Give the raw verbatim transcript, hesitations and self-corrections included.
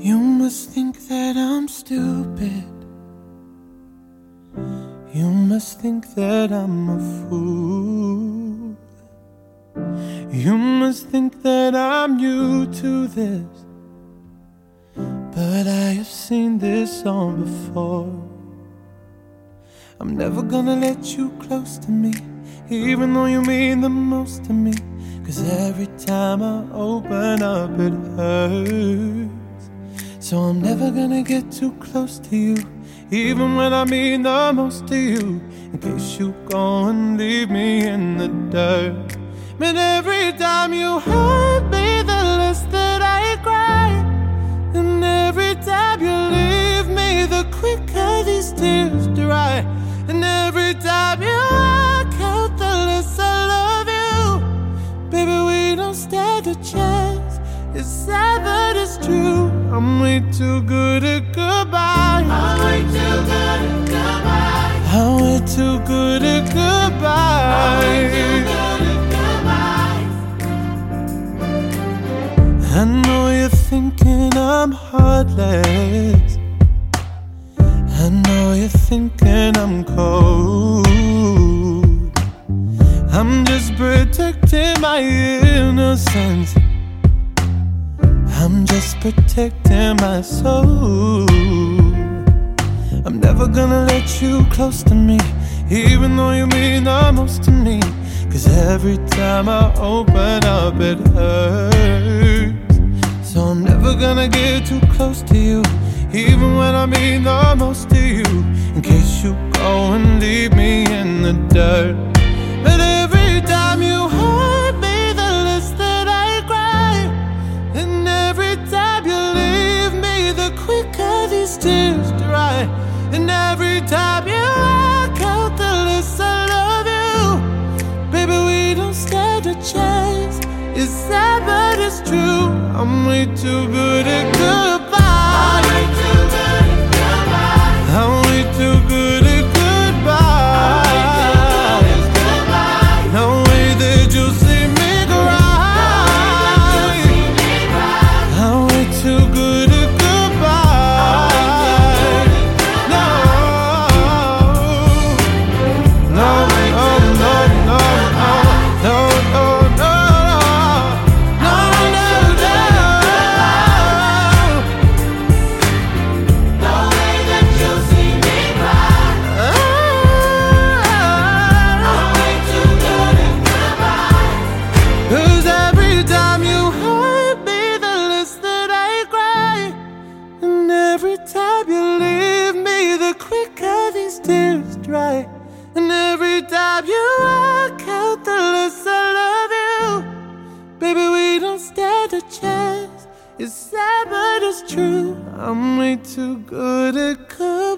You must think that I'm stupid. You must think that I'm a fool. You must think that I'm new to this, but I have seen this song before. I'm never gonna let you close to me, even though you mean the most to me. Cause every time I open up it hurts. So I'm never gonna get too close to you, even when I mean the most to you, in case you go and leave me in the dirt. But every time you hurt me, the less that I cry. And every time you leave me, the quicker these tears dry. And every time you walk out, the less I love you. Baby, we don't stand a chance. It's sad but it's true. I'm way too good at goodbye. I'm way too good at goodbye. I'm way too good at goodbye. I'm way too good at goodbye. I know you're thinking I'm heartless. I know you're thinking I'm cold. I'm just protecting my innocence. I'm just protecting my soul. I'm never gonna let you close to me, even though you mean the most to me. Cause every time I open up it hurts. So I'm never gonna get too close to you, even when I mean the most to you, in case you go and leave me in the dirt. But every time you hurt me, the less that I cry. And every time you leave me, the quicker these tears dry. And every time you walk out, the less I love you. Baby, we don't stand a chance. It's sad but it's true. I'm way too good at goodbye. I'm way too good at goodbye. I'm way too good at goodbye. I'm way too good at goodbye. No way that you'll see me cry. I'm way too good at goodbye. No, no, no, no, no, no, no, no, no, no, No way that you'll see me cry. I'm way too good at goodbye. Cause every time you hurt me, the less that I cry. And every time you leave me, the quicker these tears dry. And every time you walk out, the less I love you. Baby, we don't stand a chance. It's sad but it's true. I'm way too good at good.